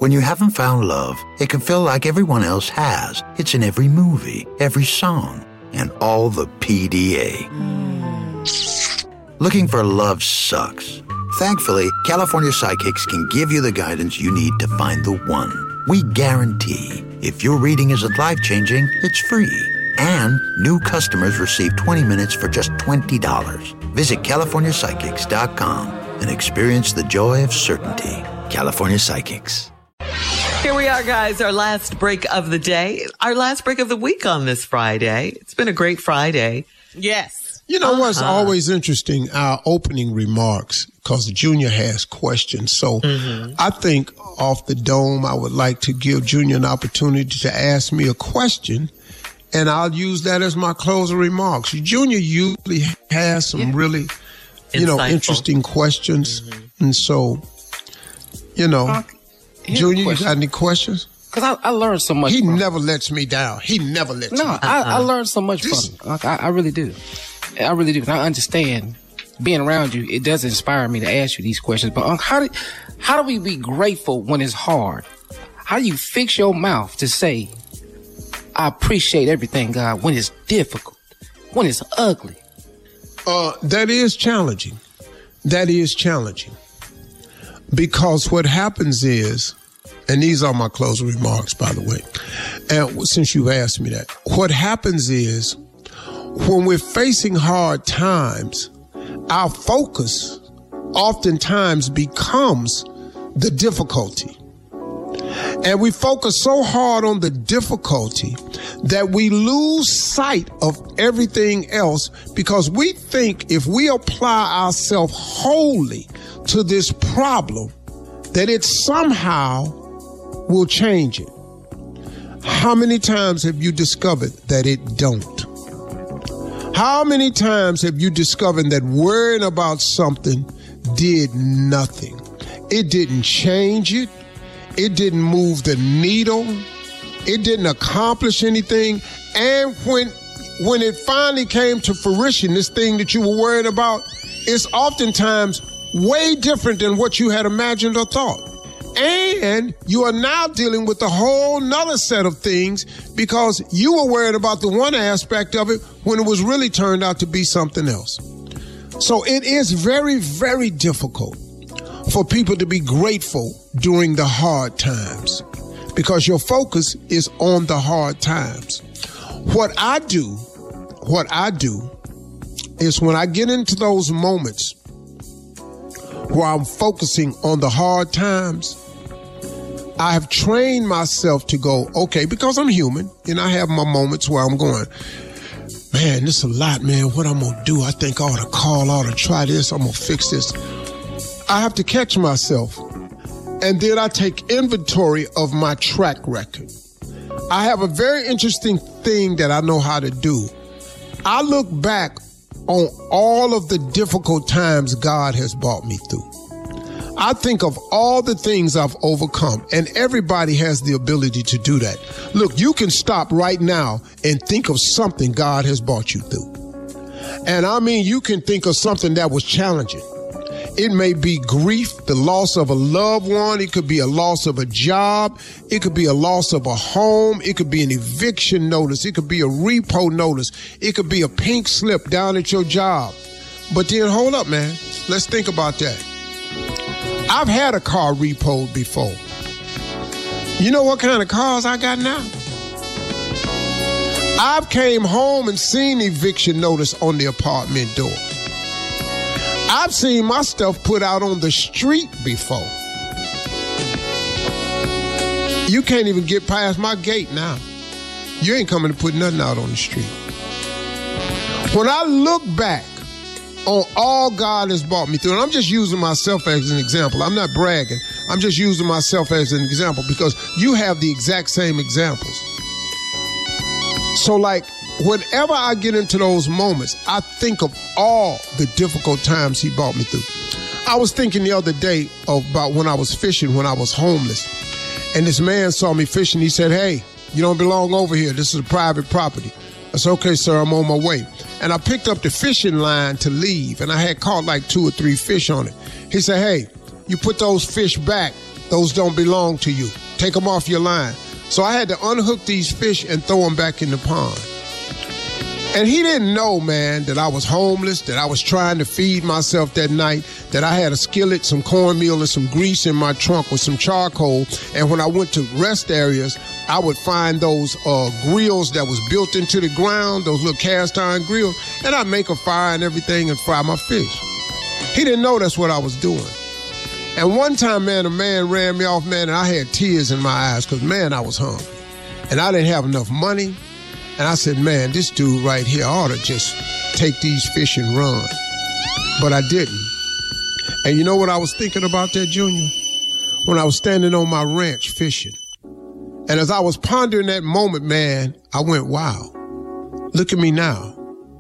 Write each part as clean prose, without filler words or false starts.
When you haven't found love, it can feel like everyone else has. It's in every movie, every song, and all the PDA. Looking for love sucks. Thankfully, California Psychics can give you the guidance you need to find the one. We guarantee if your reading isn't life-changing, it's free. And new customers receive 20 minutes for just $20. Visit CaliforniaPsychics.com and experience the joy of certainty. California Psychics. Here we are, guys, our last break of the day, our last break of the week on this Friday. It's been a great Friday. Yes. You know what's always interesting? Our opening remarks, because Junior has questions. So I think off the dome, I would like to give Junior an opportunity to ask me a question, and I'll use that as my closing remarks. Junior usually has some really, interesting questions. And so, Junior, you got any questions? Because I learned so much. He never lets me down. He never lets me down. I learned so much from him. I really do. I really do. And I understand being around you. It does inspire me to ask you these questions. But how do we be grateful when it's hard? How do you fix your mouth to say, I appreciate everything, God, when it's difficult, when it's ugly? That is challenging. That is challenging. Because what happens is, and these are my closing remarks, by the way, and since you've asked me that, what happens is when we're facing hard times, our focus oftentimes becomes the difficulty. And we focus so hard on the difficulty that we lose sight of everything else, because we think if we apply ourselves wholly to this problem, that it somehow will change it. How many times have you discovered that it don't? How many times have you discovered that worrying about something did nothing? It didn't change it. It didn't move the needle. It didn't accomplish anything. And when it finally came to fruition, this thing that you were worried about, it's oftentimes way different than what you had imagined or thought. And you are now dealing with a whole nother set of things because you were worried about the one aspect of it when it was really turned out to be something else. So it is very, very difficult for people to be grateful during the hard times because your focus is on the hard times. What I do is when I get into those moments where I'm focusing on the hard times, I have trained myself to go, okay, because I'm human and I have my moments where I'm going, man, this is a lot, man. What I'm going to do, I think I ought to call, I ought to try this, I'm going to fix this. I have to catch myself. And then I take inventory of my track record. I have a very interesting thing that I know how to do. I look back on all of the difficult times God has brought me through. I think of all the things I've overcome, and everybody has the ability to do that. Look, you can stop right now and think of something God has brought you through. And I mean, you can think of something that was challenging. It may be grief, the loss of a loved one. It could be a loss of a job. It could be a loss of a home. It could be an eviction notice. It could be a repo notice. It could be a pink slip down at your job. But then hold up, man. Let's think about that. I've had a car repoed before. You know what kind of cars I got now? I've came home and seen eviction notice on the apartment door. I've seen my stuff put out on the street before. You can't even get past my gate now. You ain't coming to put nothing out on the street. When I look back on all God has brought me through, and I'm just using myself as an example. I'm not bragging. I'm just using myself as an example because you have the exact same examples. So like, whenever I get into those moments, I think of all the difficult times he brought me through. I was thinking the other day about when I was fishing, when I was homeless. And this man saw me fishing. He said, hey, you don't belong over here. This is a private property. I said, okay, sir, I'm on my way. And I picked up the fishing line to leave, and I had caught like 2 or 3 fish on it. He said, hey, you put those fish back Those don't belong to you. Take them off your line. So I had to unhook these fish and throw them back in the pond. And he didn't know, man, that I was homeless, that I was trying to feed myself that night, that I had a skillet, some cornmeal, and some grease in my trunk with some charcoal. And when I went to rest areas, I would find those grills that was built into the ground, those little cast iron grills, and I'd make a fire and everything and fry my fish. He didn't know that's what I was doing. And one time, man, a man ran me off, man, and I had tears in my eyes because, man, I was hungry. And I didn't have enough money. And I said, man, this dude right here ought to just take these fish and run. But I didn't. And you know what I was thinking about that, Junior? When I was standing on my ranch fishing. And as I was pondering that moment, man, I went, wow, look at me now.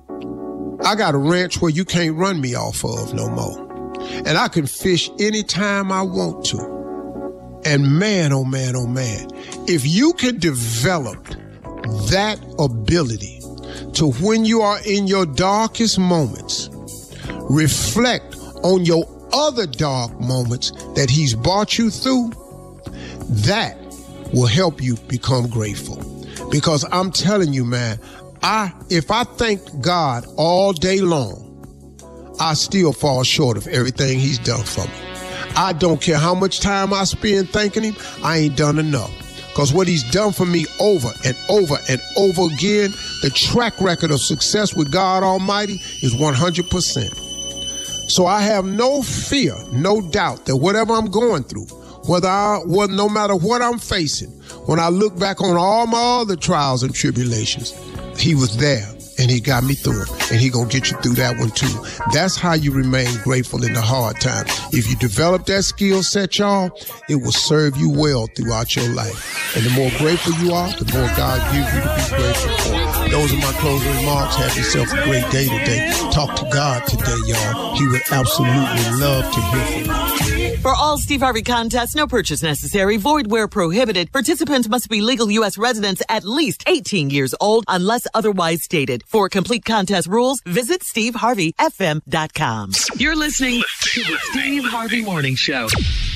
I got a ranch where you can't run me off of no more. And I can fish anytime I want to. And man, oh man, oh man, if you can develop that ability to, when you are in your darkest moments, reflect on your other dark moments that he's brought you through, that will help you become grateful. Because I'm telling you, man, if I thank God all day long, I still fall short of everything he's done for me. I don't care how much time I spend thanking him, I ain't done enough. Because what he's done for me over and over and over again, the track record of success with God Almighty is 100%. So I have no fear, no doubt that whatever I'm going through, no matter what I'm facing, when I look back on all my other trials and tribulations, he was there. And he got me through it. And he gonna get you through that one too. That's how you remain grateful in the hard times. If you develop that skill set, y'all, it will serve you well throughout your life. And the more grateful you are, the more God gives you to be grateful for. Those are my closing remarks. Have yourself a great day today. Talk to God today, y'all. He would absolutely love to hear from you. For all Steve Harvey contests, no purchase necessary, void where prohibited. Participants must be legal U.S. residents at least 18 years old unless otherwise stated. For complete contest rules, visit SteveHarveyFM.com. You're listening to the Steve Harvey Morning Show.